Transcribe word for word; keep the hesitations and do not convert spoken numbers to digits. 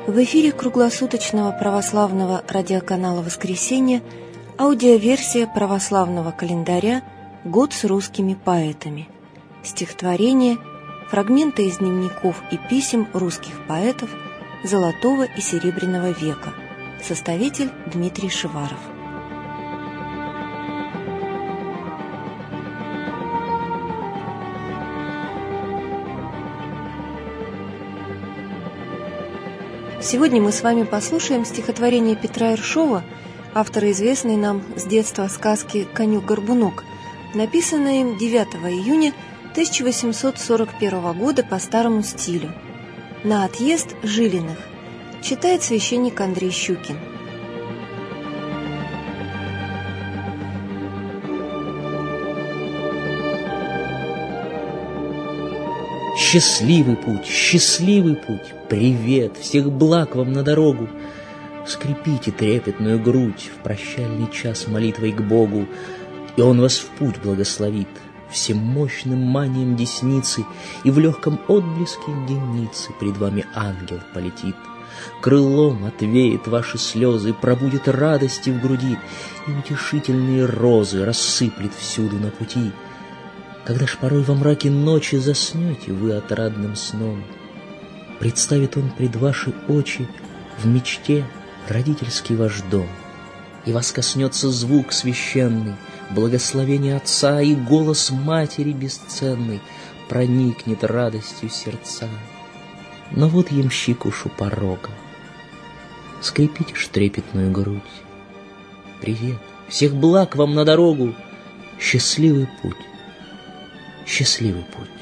В эфире круглосуточного православного радиоканала «Воскресенье» аудиоверсия православного календаря «Год с русскими поэтами». Стихотворения, фрагменты из дневников и писем русских поэтов Золотого и Серебряного века. Составитель Дмитрий Шиваров. Сегодня мы с вами послушаем стихотворение Петра Ершова, автора известной нам с детства сказки «Конюк-горбунок», написанное им девятого июня тысяча восемьсот сорок первого года по старому стилю. На отъезд Жилиных. Читает священник Андрей Щукин. Счастливый путь, счастливый путь, привет, всех благ вам на дорогу. Скрепите трепетную грудь в прощальный час молитвой к Богу, и Он вас в путь благословит всемощным манием десницы, и в легком отблеске денницы пред вами ангел полетит. Крылом отвеет ваши слезы, пробудет радости в груди, и утешительные розы рассыплет всюду на пути. Когда ж порой во мраке ночи заснете вы отрадным сном, представит Он пред ваши очи в мечте родительский ваш дом, и вас коснется звук священный, благословение Отца, и голос Матери бесценный проникнет радостью сердца. Но вот ямщик уж у порога, скрепите ж трепетную грудь. Привет, всех благ вам на дорогу, счастливый путь, счастливый путь.